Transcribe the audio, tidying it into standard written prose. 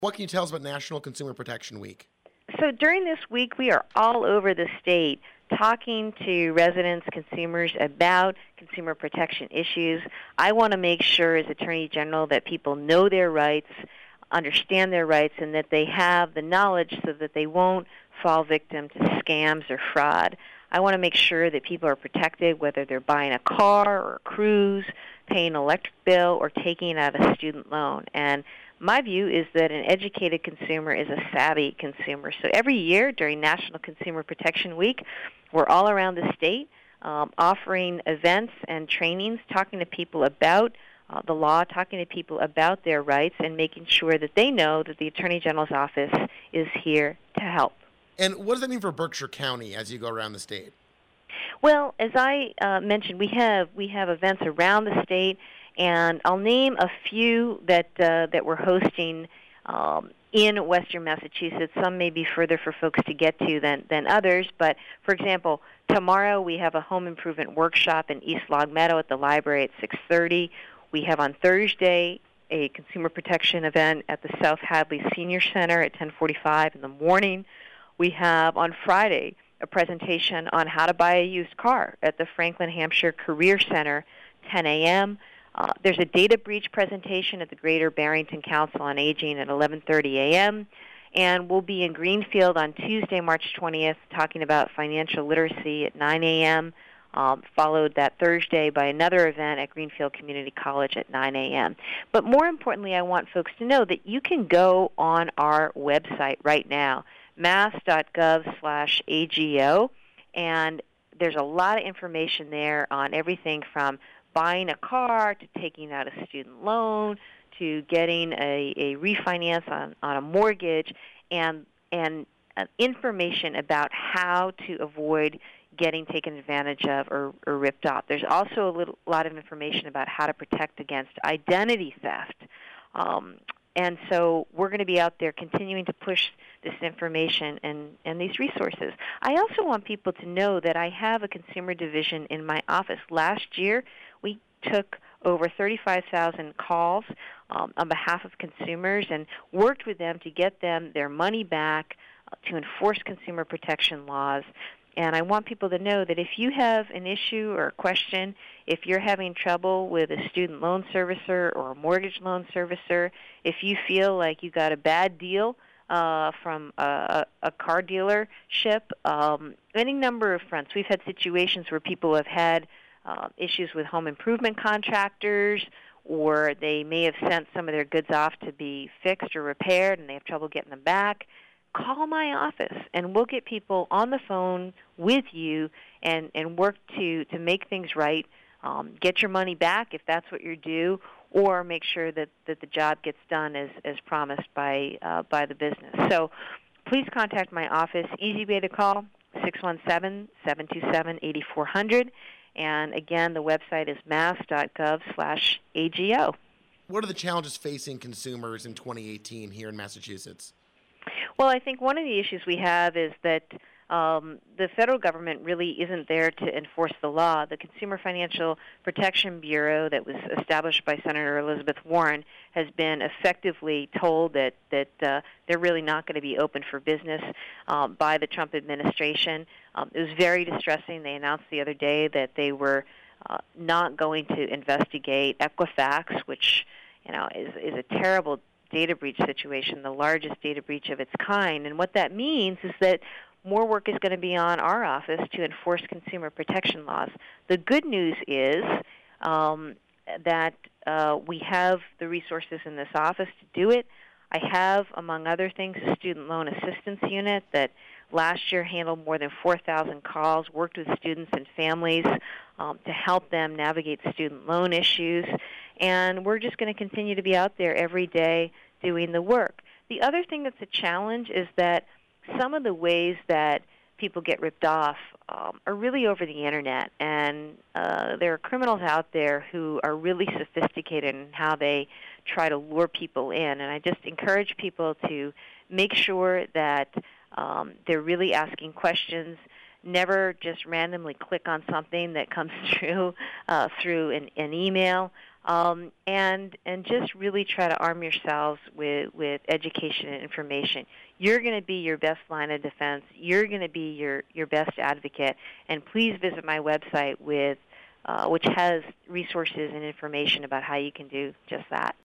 What can you tell us about National Consumer Protection Week? So during this week, we are all over the state talking to residents, consumers about consumer protection issues. I want to make sure as Attorney General that people know their rights, understand their rights, and that they have the knowledge so that they won't fall victim to scams or fraud. I want to make sure that people are protected, whether they're buying a car or a cruise, paying an electric bill, or taking out a student loan. And my view is that an educated consumer is a savvy consumer. So every year during National Consumer Protection Week, we're all around the state offering events and trainings, talking to people about the law, talking to people about their rights, and making sure that they know that the Attorney General's office is here to help. And what does that mean for Berkshire County as you go around the state? Well, as I mentioned, we have events around the state, and I'll name a few that we're hosting in Western Massachusetts. Some may be further for folks to get to than others, but for example, tomorrow we have a home improvement workshop in East Longmeadow at the library at 6:30. We have on Thursday a consumer protection event at the South Hadley Senior Center at 10:45 in the morning. We have on Friday a presentation on how to buy a used car at the Franklin Hampshire Career Center, 10 a.m. There's a data breach presentation at the Greater Barrington Council on Aging at 11:30 a.m. And we'll be in Greenfield on Tuesday, March 20th, talking about financial literacy at 9 a.m., followed that Thursday by another event at Greenfield Community College at 9 a.m. But more importantly, I want folks to know that you can go on our website right now, mass.gov/AGO, and there's a lot of information there on everything from buying a car to taking out a student loan to getting a refinance on a mortgage, and information about how to avoid getting taken advantage of or ripped off. There's also a lot of information about how to protect against identity theft. And so we're going to be out there continuing to push this information and these resources. I also want people to know that I have a consumer division in my office. Last year, we took over 35,000 calls on behalf of consumers and worked with them to get them their money back, to enforce consumer protection laws. And I want people to know that if you have an issue or a question, if you're having trouble with a student loan servicer or a mortgage loan servicer, if you feel like you got a bad deal from a car dealership, any number of fronts. We've had situations where people have had issues with home improvement contractors, or they may have sent some of their goods off to be fixed or repaired and they have trouble getting them back. Call my office, and we'll get people on the phone with you and work to make things right, get your money back if that's what you're due, or make sure that the job gets done as promised by the business. So please contact my office. Easy way to call, 617-727-8400. And again, the website is mass.gov/AGO. What are the challenges facing consumers in 2018 here in Massachusetts? Well, I think one of the issues we have is that the federal government really isn't there to enforce the law. The Consumer Financial Protection Bureau that was established by Senator Elizabeth Warren has been effectively told that they're really not going to be open for business by the Trump administration. It was very distressing. They announced the other day that they were not going to investigate Equifax, which is a terrible data breach situation, the largest data breach of its kind. And what that means is that more work is going to be on our office to enforce consumer protection laws. The good news is that we have the resources in this office to do it. I have, among other things, a student loan assistance unit that last year handled more than 4,000 calls, worked with students and families to help them navigate student loan issues. And we're just going to continue to be out there every day doing the work. The other thing that's a challenge is that some of the ways that people get ripped off are really over the Internet. And there are criminals out there who are really sophisticated in how they try to lure people in. And I just encourage people to make sure that they're really asking questions. Never just randomly click on something that comes through an email. and just really try to arm yourselves with education and information. You're going to be your best line of defense. You're going to be your best advocate. And please visit my website which has resources and information about how you can do just that.